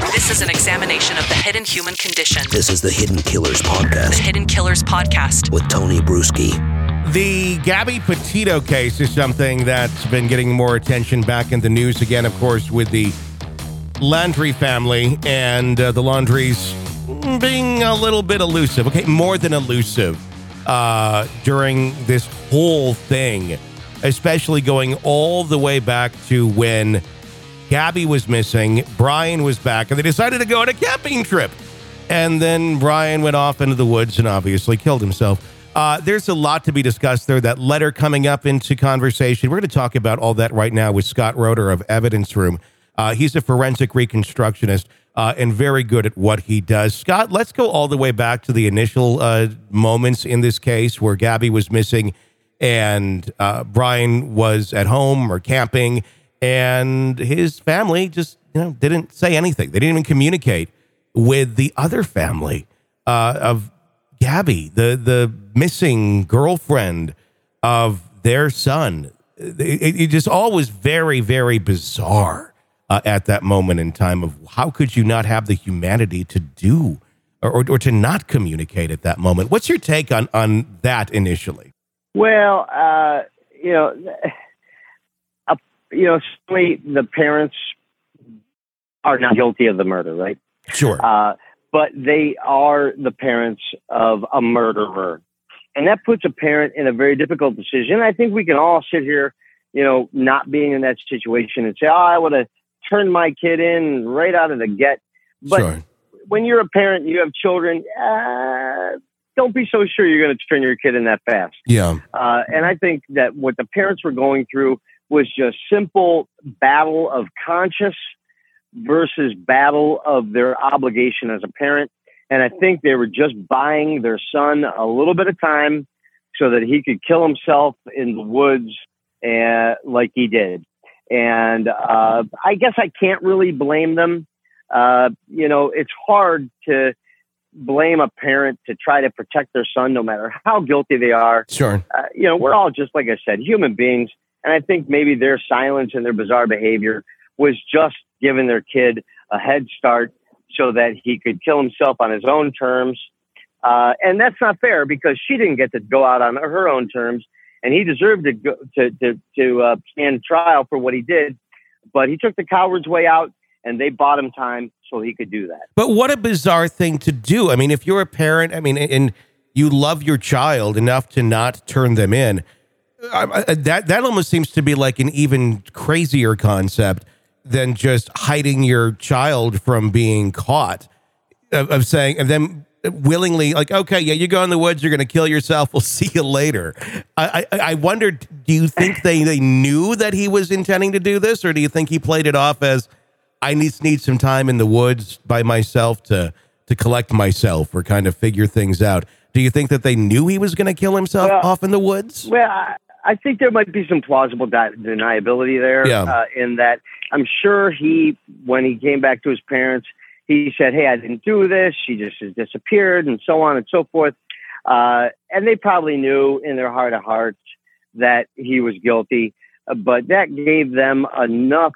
This is an examination of the hidden human condition. This is the Hidden Killers Podcast. The Hidden Killers Podcast. With Tony Bruschi. The Gabby Petito case is something that's been getting more attention back in the news again, of course, with the Laundrie family and the Laundries being a little bit elusive. Okay, more than elusive during this whole thing, especially going all the way back to when Gabby was missing, Brian was back, and they decided to go on a camping trip. And then Brian went off into the woods and obviously killed himself. There's a lot to be discussed there. That letter coming up into conversation. We're going to talk about all that right now with Scott Roeder of Evidence Room. He's a forensic reconstructionist and very good at what he does. Scott, let's go all the way back to the initial moments in this case where Gabby was missing and Brian was at home or camping, and his family just didn't say anything. They didn't even communicate with the other family of Gabby, the missing girlfriend of their son. It just all was very, very bizarre at that moment in time of how could you not have the humanity to do or to not communicate at that moment? What's your take on that initially? Well, certainly the parents are not guilty of the murder, right? Sure. But they are the parents of a murderer. And that puts a parent in a very difficult decision. I think we can all sit here, not being in that situation and say, I would have turned my kid in right out of the get. But Sure. When you're a parent, you have children, don't be so sure you're going to turn your kid in that fast. Yeah. And I think that what the parents were going through was just simple battle of conscience versus battle of their obligation as a parent. And I think they were just buying their son a little bit of time so that he could kill himself in the woods like he did. And I guess I can't really blame them. It's hard to blame a parent to try to protect their son no matter how guilty they are. Sure. We're all just, like I said, human beings. And I think maybe their silence and their bizarre behavior was just giving their kid a head start so that he could kill himself on his own terms. And that's not fair because she didn't get to go out on her own terms, and he deserved to go to stand trial for what he did. But he took the coward's way out, and they bought him time so he could do that. But what a bizarre thing to do. I mean, if you're a parent, and you love your child enough to not turn them in, that almost seems to be like an even crazier concept than just hiding your child from being caught, of saying, and then willingly, like, okay, yeah, you go in the woods, you're going to kill yourself, we'll see you later. I wondered, do you think they knew that he was intending to do this, or do you think he played it off as, I need some time in the woods by myself to collect myself or kind of figure things out? Do you think that they knew he was going to kill himself off in the woods? Well, I think there might be some plausible deniability there. In that I'm sure when he came back to his parents, he said, hey, I didn't do this. She just has disappeared and so on and so forth. And they probably knew in their heart of hearts that he was guilty, but that gave them enough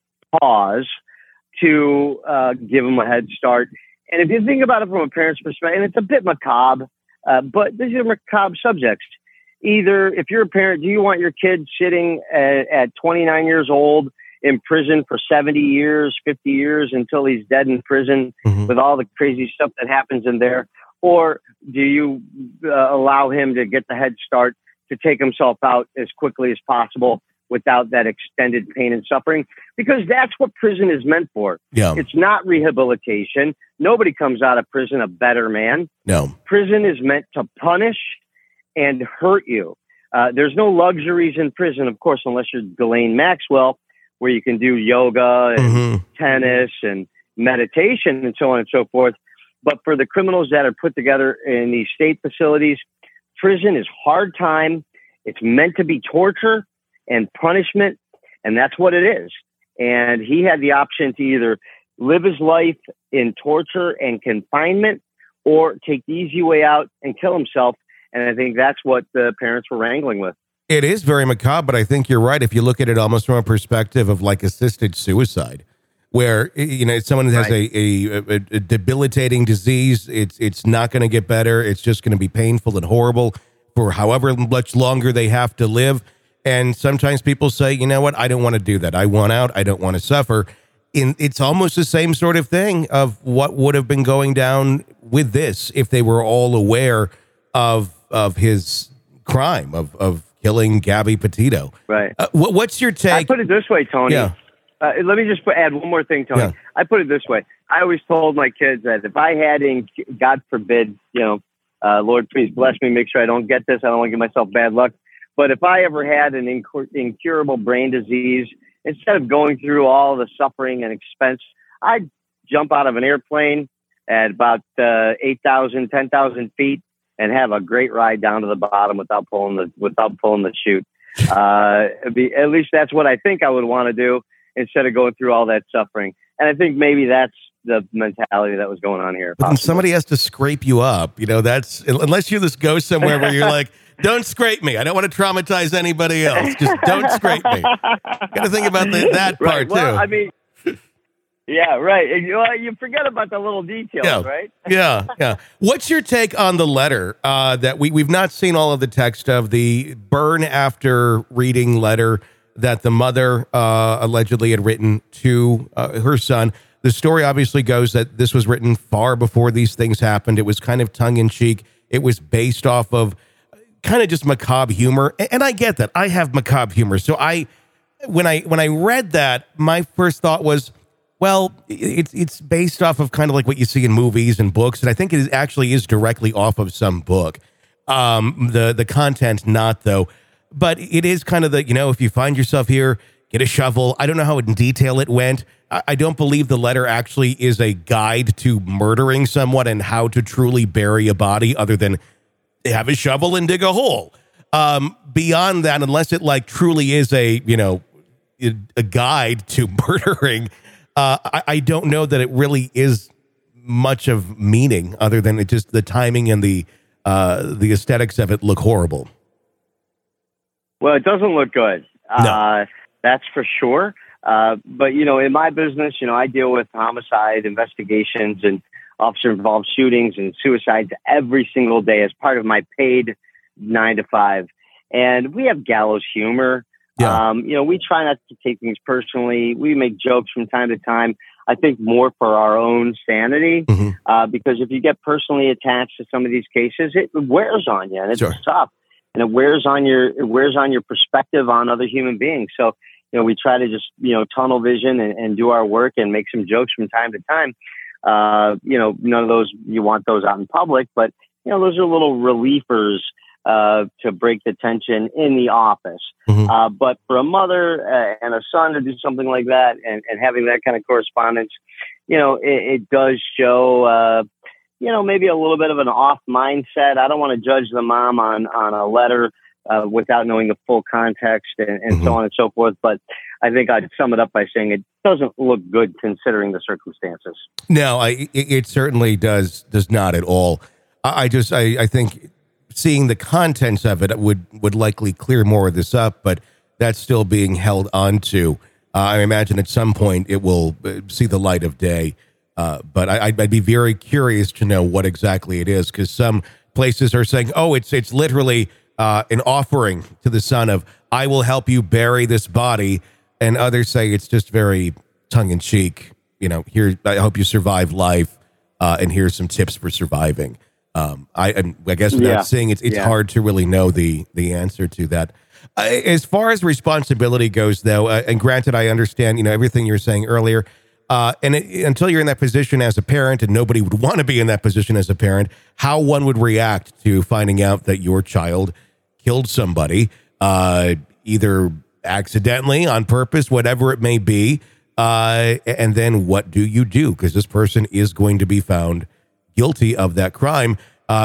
pause to give him a head start. And if you think about it from a parent's perspective, and it's a bit macabre, but these are macabre subjects. Either, if you're a parent, do you want your kid sitting at 29 years old in prison for 70 years, 50 years until he's dead in prison with all the crazy stuff that happens in there? Or do you allow him to get the head start to take himself out as quickly as possible without that extended pain and suffering? Because that's what prison is meant for. Yeah. It's not rehabilitation. Nobody comes out of prison a better man. No. Prison is meant to punish and hurt you. There's no luxuries in prison, of course, unless you're Ghislaine Maxwell, where you can do yoga and tennis and meditation and so on and so forth. But for the criminals that are put together in these state facilities, prison is hard time. It's meant to be torture and punishment, and that's what it is. And he had the option to either live his life in torture and confinement or take the easy way out and kill himself. And I think that's what the parents were wrangling with. It is very macabre, but I think you're right. If you look at it almost from a perspective of like assisted suicide, where, you know, someone has a debilitating disease. It's not going to get better. It's just going to be painful and horrible for however much longer they have to live. And sometimes people say, you know what, I don't want to do that. I want out. I don't want to suffer. It's almost the same sort of thing of what would have been going down with this if they were all aware of his crime of killing Gabby Petito. Right. What's your take? I put it this way, Tony. Yeah. Let me just add one more thing, Tony. Yeah. I put it this way. I always told my kids that if I had, God forbid, Lord, please bless me, make sure I don't get this. I don't want to give myself bad luck. But if I ever had an incurable brain disease, instead of going through all the suffering and expense, I'd jump out of an airplane at about 8,000, 10,000 feet and have a great ride down to the bottom without pulling the chute. At least that's what I think I would want to do instead of going through all that suffering. And I think maybe that's the mentality that was going on here. But then somebody has to scrape you up. That's unless you just go somewhere where you're like, don't scrape me. I don't want to traumatize anybody else. Just don't scrape me. Got to think about that part, well, too. I mean, yeah, right. You forget about the little details, right? Yeah. What's your take on the letter that we've not seen all of the text of, the burn after reading letter that the mother allegedly had written to her son? The story obviously goes that this was written far before these things happened. It was kind of tongue-in-cheek. It was based off of kind of just macabre humor. And I get that. I have macabre humor. So when I read that, my first thought was, well, it's based off of kind of like what you see in movies and books. And I think it actually is directly off of some book. The content, not though. But it is kind of if you find yourself here, get a shovel. I don't know how in detail it went. I don't believe the letter actually is a guide to murdering someone and how to truly bury a body other than have a shovel and dig a hole. Beyond that, unless it truly is a guide to murdering, I don't know that it really is much of meaning other than it just the timing and the aesthetics of it look horrible. Well, it doesn't look good. No. That's for sure. But, in my business, I deal with homicide investigations and officer-involved shootings and suicides every single day as part of my paid 9 to 5. And we have gallows humor. Yeah. We try not to take things personally. We make jokes from time to time, I think more for our own sanity, because if you get personally attached to some of these cases, it wears on you and it's tough. And it wears on your perspective on other human beings. So, we try to just, tunnel vision and do our work and make some jokes from time to time. None of those, you want those out in public, but, those are little relievers to break the tension in the office. But for a mother and a son to do something like that and having that kind of correspondence, it does show, maybe a little bit of an off mindset. I don't want to judge the mom on a letter without knowing the full context and so on and so forth. But I think I'd sum it up by saying it doesn't look good considering the circumstances. No, it certainly does not at all. I think seeing the contents of it would likely clear more of this up, but that's still being held on to. I imagine at some point it will see the light of day. But I'd be very curious to know what exactly it is, because some places are saying, oh, it's literally an offering to the son of, I will help you bury this body. And others say it's just very tongue-in-cheek. Here, I hope you survive life, and here's some tips for surviving. I guess without saying it's hard to really know the answer to that. As far as responsibility goes, though, and granted, I understand, everything you're saying earlier, until you're in that position as a parent, and nobody would want to be in that position as a parent, how one would react to finding out that your child killed somebody, either accidentally, on purpose, whatever it may be, and then what do you do? Because this person is going to be found guilty of that crime,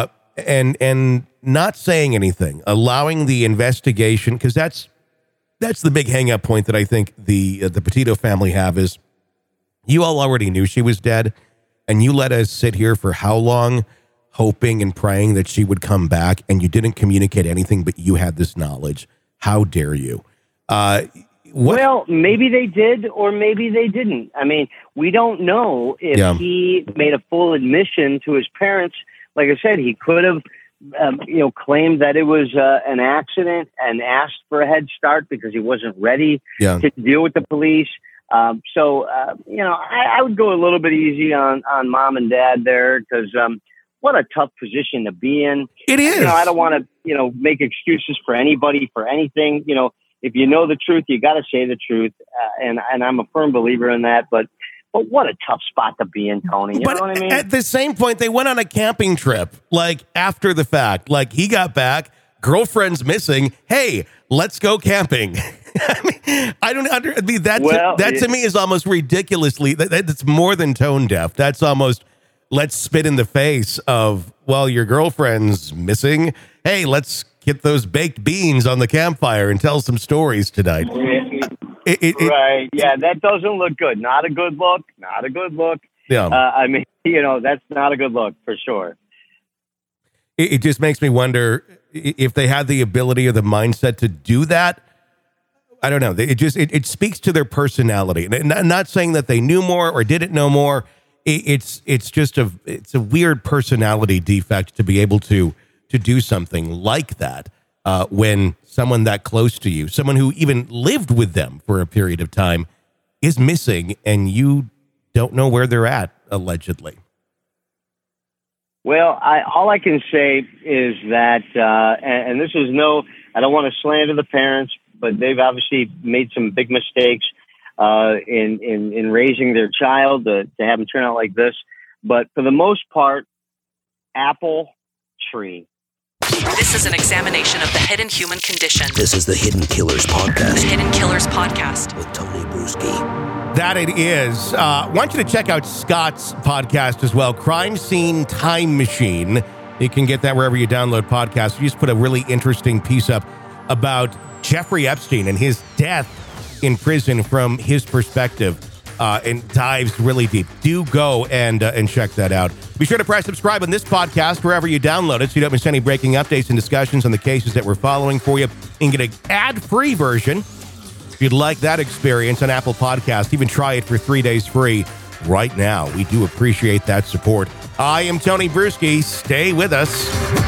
and not saying anything, allowing the investigation, because that's the big hang-up point that I think the Petito family have is, you all already knew she was dead, and you let us sit here for how long, hoping and praying that she would come back, and you didn't communicate anything, but you had this knowledge. How dare you? Well, maybe they did or maybe they didn't. I mean, we don't know if he made a full admission to his parents. Like I said, he could have, claimed that it was an accident and asked for a head start because he wasn't ready to deal with the police. I would go a little bit easy on mom and dad there because what a tough position to be in. It is. I don't want to, make excuses for anybody for anything. If you know the truth, you got to say the truth. And I'm a firm believer in that. But what a tough spot to be in, Tony. You know what I mean? At the same point, they went on a camping trip, like after the fact. Like he got back, girlfriend's missing. Hey, let's go camping. That to me is almost ridiculously, that's more than tone deaf. That's almost, let's spit in the face of, well, your girlfriend's missing. Hey, let's get those baked beans on the campfire and tell some stories tonight. Right. Yeah, that doesn't look good. Not a good look. Not a good look. Yeah. That's not a good look for sure. It just makes me wonder if they had the ability or the mindset to do that. I don't know. It speaks to their personality. Not saying that they knew more or didn't know more. It's a weird personality defect to be able to do something like that when someone that close to you, someone who even lived with them for a period of time, is missing and you don't know where they're at, allegedly. Well, all I can say is that, and this is I don't want to slander the parents, but they've obviously made some big mistakes in raising their child to have them turn out like this. But for the most part, apple tree. This is an examination of the hidden human condition. This is the Hidden Killers Podcast. The Hidden Killers Podcast. With Tony Bruschi. That it is. I want you to check out Scott's podcast as well, Crime Scene Time Machine. You can get that wherever you download podcasts. We just put a really interesting piece up about Jeffrey Epstein and his death in prison from his perspective, and dives really deep. Do go and check that out. Be sure to press subscribe on this podcast wherever you download it so you don't miss any breaking updates and discussions on the cases that we're following for you. You can get an ad-free version if you'd like that experience on Apple Podcasts. Even try it for 3 days free right now. We do appreciate that support. I am Tony Bruschi. Stay with us.